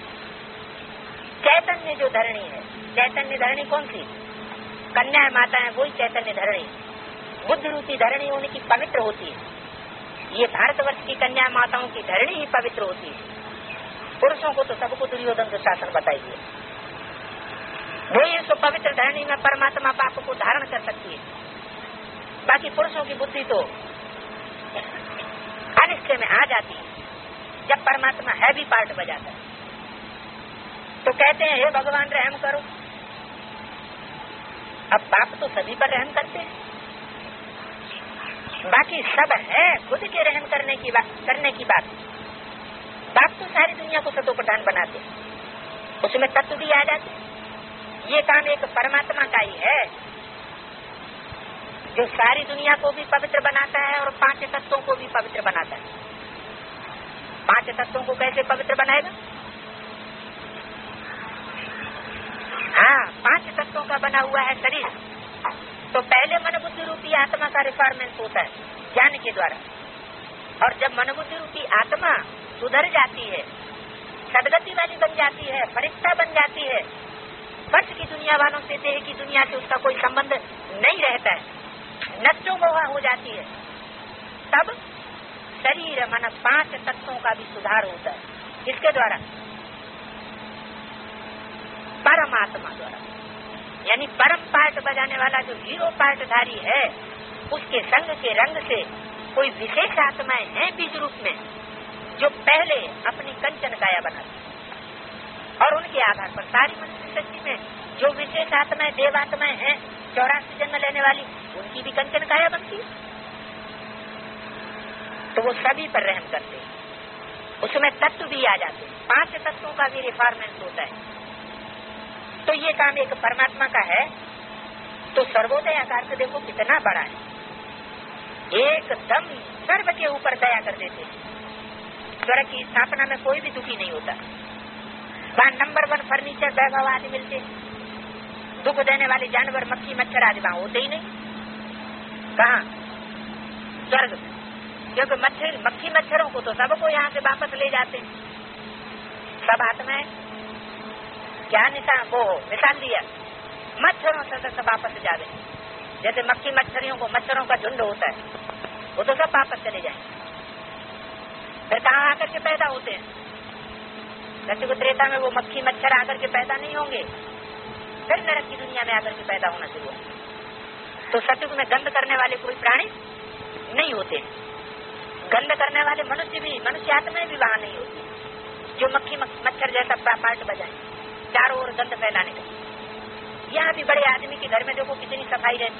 चैतन्य जो धरणी है, चैतन्य धरणी कौन सी? कन्या माता है, वही चैतन्य धरणी। बुद्ध रूपी धरणी उनकी पवित्र होती है। ये भारतवर्ष की कन्या माताओं की धरणी ही पवित्र होती है। पुरुषों को तो सबको दुर्योधन का शासन बताइए। वही इस पवित्र धरणी में परमात्मा बाप को धारण कर सकती है। बाकी पुरुषों की बुद्धि तो अनिश्चय में आ जाती है जब परमात्मा हैवी पार्ट बजाता है। तो कहते हैं हे भगवान रहम करो। अब बाप तो सभी पर रहम करते हैं, बाकी सब है खुद के रहम करने की बात। बाप तो सारी दुनिया को सतोप्रधान बनाते, उसमें तत्व भी आ जाते। ये काम एक परमात्मा का ही है जो सारी दुनिया को भी पवित्र बनाता है और 5 तत्वों को भी पवित्र बनाता है। 5 तत्वों को कैसे पवित्र बनाएगा? हाँ, 5 तत्वों का बना हुआ है शरीर। तो पहले मन बुद्धि रूपी आत्मा का रिफॉर्मेंस होता है ज्ञान के द्वारा। और जब मन बुद्धि रूपी आत्मा सुधर जाती है, सदगति वाली बन जाती है, फरिश्ता बन जाती है, फर्श की दुनिया वालों से, देह की दुनिया से उसका कोई संबंध नहीं रहता है, नष्टो मोहा हो जाती है, तब शरीर मन 5 तत्वों का भी सुधार होता है। किसके द्वारा? परमात्मा द्वारा। यानी परम पार्ट बजाने वाला जो हीरो पार्टधारी है, उसके संग के रंग से कोई विशेष आत्माएं हैं बीज रूप में, जो पहले अपनी कंचन काया बनाती, और उनके आधार पर सारी मनुष्य शक्ति में जो विशेष आत्माएं, देवात्माएं हैं 84 जन्म लेने वाली, उनकी भी कंचन काया बनती है। तो वो सभी पर रहम करते हैं, उसमें तत्व भी आ जाते हैं। 5 तत्वों का भी रिफॉर्मेंस होता है। तो ये काम एक परमात्मा का है। तो सर्वोदय आकार से देखो कितना बड़ा है, एकदम सर्व के ऊपर दया कर देते हैं। स्वर्ग की स्थापना में कोई भी दुखी नहीं होता। वहाँ नंबर 1 फर्नीचर वैभव आदि मिलते। दुख देने वाले जानवर मक्खी मच्छर आदि वहाँ होते ही नहीं। कहाँ? स्वर्ग में। क्योंकि मक्खी मच्छरों को तो सबको यहाँ से वापस ले जाते हैं। सब आत्माएं क्या मिसाल दिया, मच्छरों से सब वापस जावे। जैसे मक्खी मच्छरियों को मच्छरों का झुंड होता है, वो तो सब वापस चले जाएंगे। फिर कहाँ आकर के पैदा होते हैं? सत्युग त्रेता में वो मक्खी मच्छर आकर के पैदा नहीं होंगे, फिर नरक की दुनिया में आकर के पैदा होना शुरू होगा। तो सत्युग में गंध करने वाले कोई प्राणी नहीं होते। गंध करने वाले मनुष्य आत्माएं भी वहां नहीं होती, जो मक्खी मच्छर जैसा पार्ट बजाए चारों ओर गंध फैलाने का। यहाँ भी बड़े आदमी के घर में देखो कितनी सफाई रहती।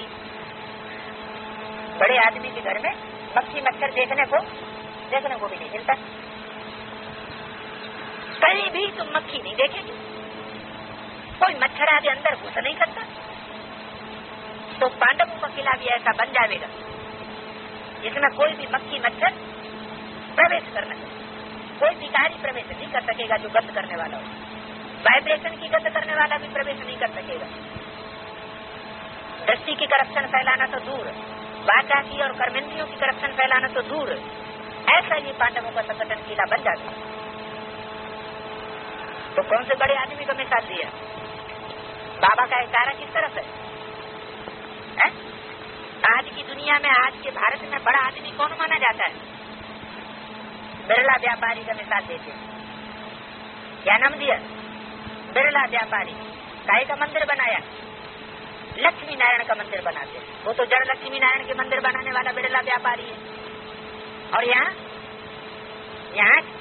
बड़े आदमी के घर में मक्खी मच्छर देखने को भी नहीं मिलता। कहीं भी तुम मक्खी नहीं देखेंगे, कोई मच्छर आदि अंदर घुस नहीं सकता। तो पांडवों का किला भी ऐसा बन जाएगा जिसमें कोई भी मक्खी मच्छर प्रवेश करना, कोई विकारी प्रवेश नहीं कर सकेगा। जो गंध करने वाला हो, वाइब्रेशन की गंध करने वाला भी प्रवेश नहीं कर सकेगा। दृष्टि की करप्शन फैलाना तो दूर, वाचा की और कर्मेंद्रियों की करप्शन फैलाना तो दूर, ऐसा ही पांडवों का संगठन किला बन जाता है। तो कौन से बड़े आदमी को मिसाल दिया? बाबा का इशारा किस तरफ है? आज की दुनिया में, आज के भारत में बड़ा आदमी कौन माना जाता है? बिरला व्यापारी का मिसाल देते। क्या नाम दिया? बिरला व्यापारी। काय का मंदिर बनाया? लक्ष्मी नारायण का मंदिर बनाते। वो तो जड़ लक्ष्मी नारायण के मंदिर बनाने वाला बिरला व्यापारी है। और यहाँ